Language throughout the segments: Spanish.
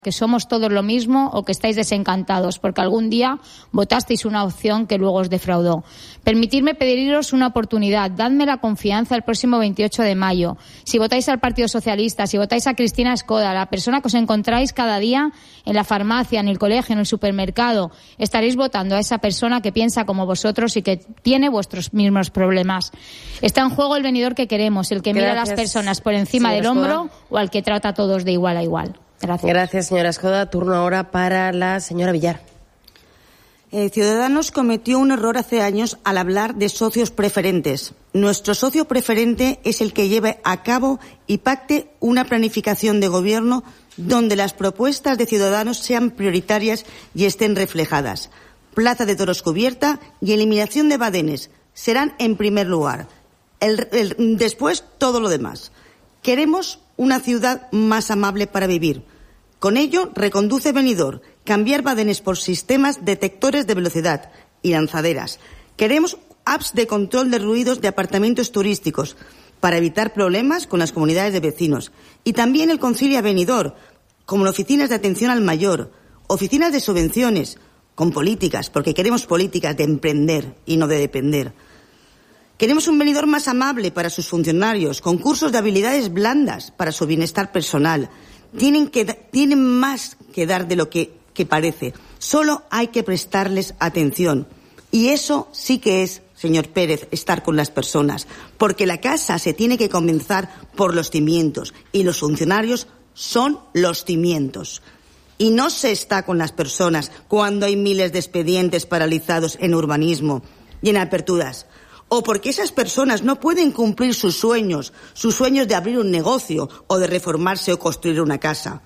que somos todos lo mismo o que estáis desencantados porque algún día votasteis una opción que luego os defraudó. Permitidme pediros una oportunidad, dadme la confianza el próximo 28 de mayo. Si votáis al Partido Socialista, si votáis a Cristina Escoda, la persona que os encontráis cada día en la farmacia, en el colegio, en el supermercado, estaréis votando a esa persona que piensa como vosotros y que tiene vuestros mismos problemas. Está en juego el venidor que queremos, el que mira a las personas por encima del hombro o al que trata a todos de igual a igual. Gracias, señora Escoda. Turno ahora para la señora Villar. Ciudadanos cometió un error hace años al hablar de socios preferentes. Nuestro socio preferente es el que lleve a cabo y pacte una planificación de gobierno donde las propuestas de Ciudadanos sean prioritarias y estén reflejadas. Plaza de Toros cubierta y eliminación de badenes serán en primer lugar. Después, todo lo demás. Queremos una ciudad más amable para vivir. Con ello, reconduce Benidorm, cambiar badenes por sistemas detectores de velocidad y lanzaderas. Queremos apps de control de ruidos de apartamentos turísticos para evitar problemas con las comunidades de vecinos. Y también el Concilia Benidorm, como oficinas de atención al mayor, oficinas de subvenciones, con políticas, porque queremos políticas de emprender y no de depender. Queremos un Benidorm más amable para sus funcionarios, con cursos de habilidades blandas para su bienestar personal. Tienen más que dar de lo que parece. Solo hay que prestarles atención. Y eso sí que es, señor Pérez, estar con las personas. Porque la casa se tiene que comenzar por los cimientos. Y los funcionarios son los cimientos. Y no se está con las personas cuando hay miles de expedientes paralizados en urbanismo y en aperturas. O porque esas personas no pueden cumplir sus sueños de abrir un negocio o de reformarse o construir una casa.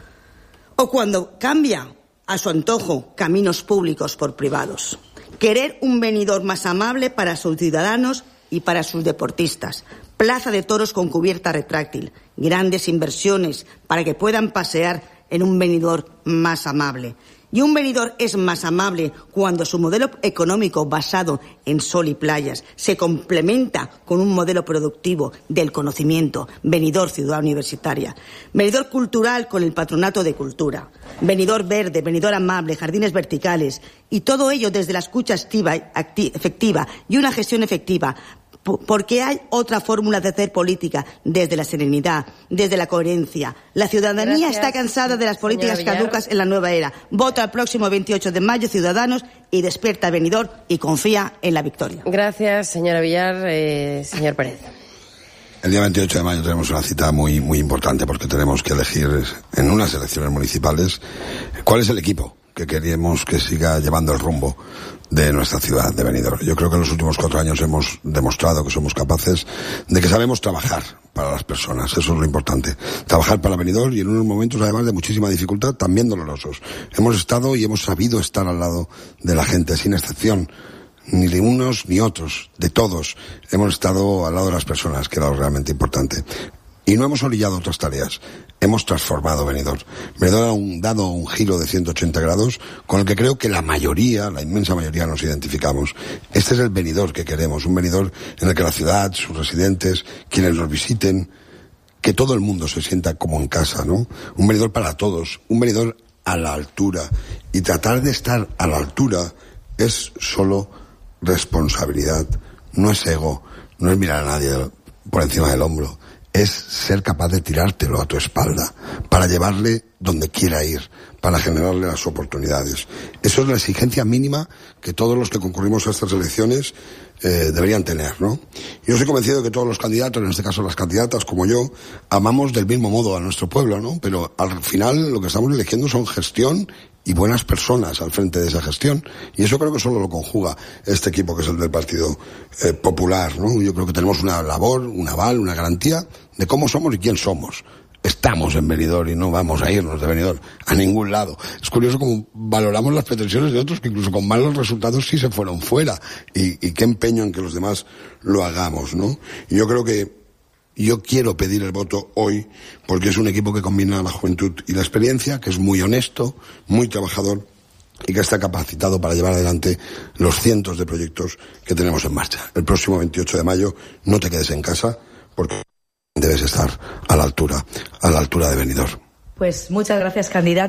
O cuando cambia a su antojo caminos públicos por privados. Querer un Benidorm más amable para sus ciudadanos y para sus deportistas. Plaza de Toros con cubierta retráctil. Grandes inversiones para que puedan pasear en un Benidorm más amable. Y un Benidorm es más amable cuando su modelo económico basado en sol y playas se complementa con un modelo productivo del conocimiento. Benidorm Ciudad Universitaria. Benidorm cultural con el Patronato de Cultura. Benidorm verde, Benidorm amable, jardines verticales. Y todo ello desde la escucha efectiva y una gestión efectiva. Porque hay otra fórmula de hacer política, desde la serenidad, desde la coherencia. La ciudadanía está cansada de las políticas caducas en la nueva era. Vota el próximo 28 de mayo, Ciudadanos, y despierta Benidorm y confía en la victoria. Gracias, señora Villar. Señor Pérez. El día 28 de mayo tenemos una cita muy, muy importante porque tenemos que elegir en unas elecciones municipales cuál es el equipo que queremos que siga llevando el rumbo de nuestra ciudad, de Benidorm. Yo creo que en los últimos 4 años hemos demostrado que somos capaces de que sabemos trabajar para las personas. Eso es lo importante. Trabajar para Benidorm y en unos momentos, además de muchísima dificultad, también dolorosos. Hemos estado y hemos sabido estar al lado de la gente, sin excepción. Ni de unos ni otros, de todos. Hemos estado al lado de las personas, que era lo realmente importante. Y no hemos olvidado otras tareas. Hemos transformado Benidorm. Benidorm ha dado un giro de 180 grados con el que creo que la inmensa mayoría nos identificamos. Este es el Benidorm que queremos, un Benidorm en el que la ciudad, sus residentes, quienes nos visiten, que todo el mundo se sienta como en casa, ¿no? Un Benidorm para todos, un Benidorm a la altura. Y tratar de estar a la altura es solo responsabilidad, no es ego, no es mirar a nadie por encima del hombro. Es ser capaz de tirártelo a tu espalda para llevarle donde quiera ir, para generarle las oportunidades. Eso es la exigencia mínima que todos los que concurrimos a estas elecciones deberían tener, ¿no? Yo soy convencido de que todos los candidatos, en este caso las candidatas como yo, amamos del mismo modo a nuestro pueblo, ¿no? Pero al final lo que estamos eligiendo son gestión y buenas personas al frente de esa gestión. Y eso creo que solo lo conjuga este equipo que es el del Partido Popular, ¿no? Yo creo que tenemos una labor, un aval, una garantía de cómo somos y quién somos. Estamos en Benidorm y no vamos a irnos de Benidorm a ningún lado. Es curioso cómo valoramos las pretensiones de otros que incluso con malos resultados sí se fueron fuera. Y qué empeño en que los demás lo hagamos, ¿no? Y yo creo que yo quiero pedir el voto hoy porque es un equipo que combina la juventud y la experiencia, que es muy honesto, muy trabajador y que está capacitado para llevar adelante los cientos de proyectos que tenemos en marcha. El próximo 28 de mayo no te quedes en casa porque debes estar a la altura de Benidorm. Pues muchas gracias, candidato.